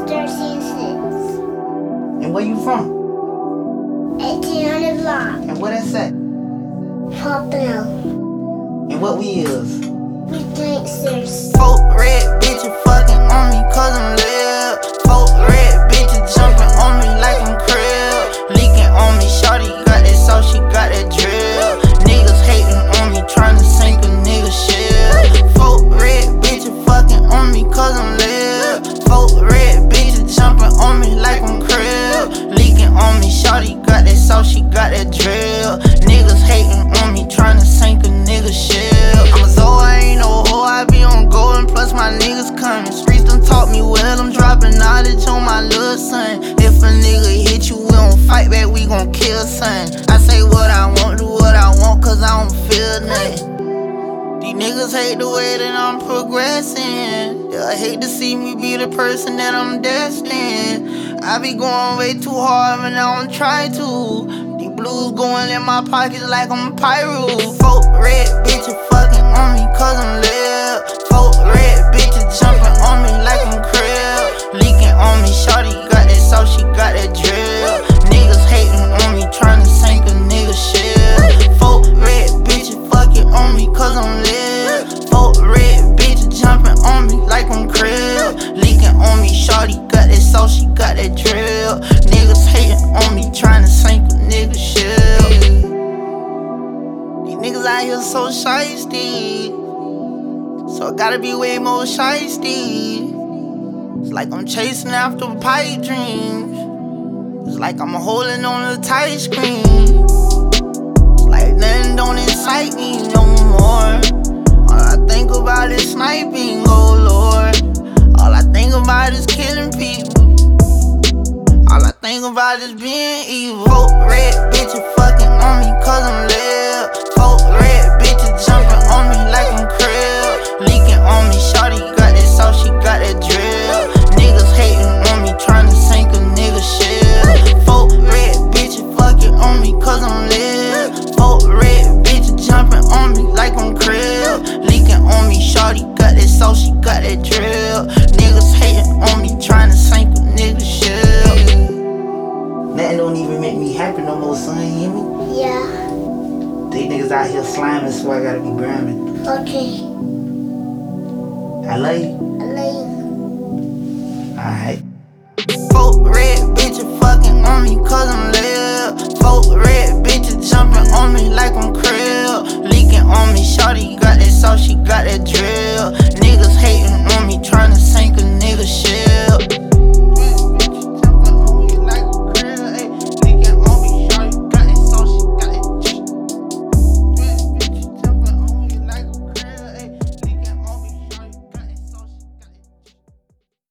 13-6. And where you from? 1800 block. And where that's at? Pompano. And what we is? We gangsters. Folk red bitches fucking on me cause I'm lit. Folk red bitches jumping on me like I'm Crib. Leaking on me, shawty got that sauce, she got that drill. Niggas hating on me, tryna sink a nigga shit. Folk red bitches fucking on me cause I'm lit. Folk red bitches jumping on me like I'm Crib. Leaking on me, shawty got that sauce, she got that drill. Niggas hating on me, tryna sink a nigga shit. I'm a Zoe, I ain't no hoe, I be on golden, plus my niggas coming. Streets done taught me well, I'm dropping knowledge on my little son. If a nigga hit you, we don't fight back, we gon' kill son. I say what I want, do what I want, cause I don't feel nothing. These niggas hate the way that I'm progressing. They hate to see me be the person that I'm destined. I be going way too hard, but I don't try to. These blues going in my pockets like I'm a pirate. Folk red bitches fucking on me cause I'm lit. Folk red bitches jumping on me like I'm Crib. Leaking on me, shawty got that sauce, she got that drill. Niggas hating on me, tryna sink a nigga shit. Folk red bitches fucking on me cause I'm lit. Folk red bitches jumping on me like I'm Crib. Leaking on me, shawty got that sauce, she got that drill. Niggas hating on me, tryna sink a nigga shit. These niggas out here so shiesty, so I gotta be way more shiesty. It's like I'm chasing after pipe dreams. It's like I'm holding on to tight screen. It's like nothing don't excite me no more. All I think about is sniping, oh Lord. All I think about is killing people. All I think about is being evil. Folk red bitches fucking on me cause I'm lit. Folk red bitches jumping on me like I'm Crib. Leaking on me, shawty got that sauce, she got that drill. Niggas hating on me, tryna sink a nigga shit. Folk red bitches fucking on me cause I'm lit. Folk red bitches jumping on me like I'm Crib. Leaking on me, shawty got that sauce, she got that drill. Niggas hating on me, tryna sink a nigga shit. Nothing don't even make me happy no more, son, you hear me? Yeah. These niggas out here sliming, so I gotta be grinding. Okay. I love you. I love you. Alright. Folk red bitches fucking on me cause I'm lit. Folk red bitches jumping on me like I'm Crib. Leaking on me, shawty got that sauce, she got that drill. Niggas hating